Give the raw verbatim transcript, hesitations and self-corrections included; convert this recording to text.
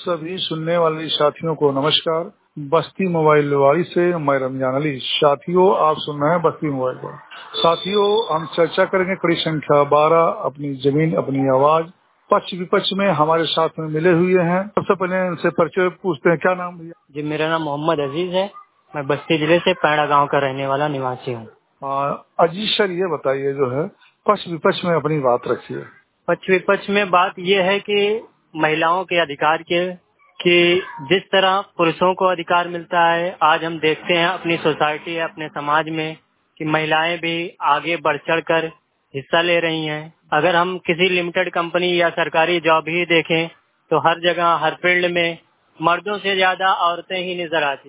सभी सुनने वाले साथियों को नमस्कार। बस्ती मोबाइल वाली से मैं रमजान अली। साथियों, आप सुन रहे हैं बस्ती मोबाइल पर। साथियों, हम चर्चा करेंगे कड़ी संख्या बारह, अपनी जमीन अपनी आवाज। पक्ष विपक्ष में हमारे साथ में मिले हुए हैं। सबसे पहले इनसे परिचय पूछते हैं। क्या नाम भैया? जी, मेरा नाम मोहम्मद अजीज है। मैं बस्ती जिले से पैड़ा गांव का रहने वाला निवासी हूँ। अजीज सर, ये बताइए जो है पक्ष विपक्ष में अपनी बात रखिए। पक्ष विपक्ष में बात यह है कि महिलाओं के अधिकार के कि जिस तरह पुरुषों को अधिकार मिलता है, आज हम देखते हैं अपनी सोसाइटी अपने समाज में कि महिलाएं भी आगे बढ़ चढ़ कर हिस्सा ले रही हैं। अगर हम किसी लिमिटेड कंपनी या सरकारी जॉब ही देखें तो हर जगह हर फील्ड में मर्दों से ज्यादा औरतें ही नजर आती हैं।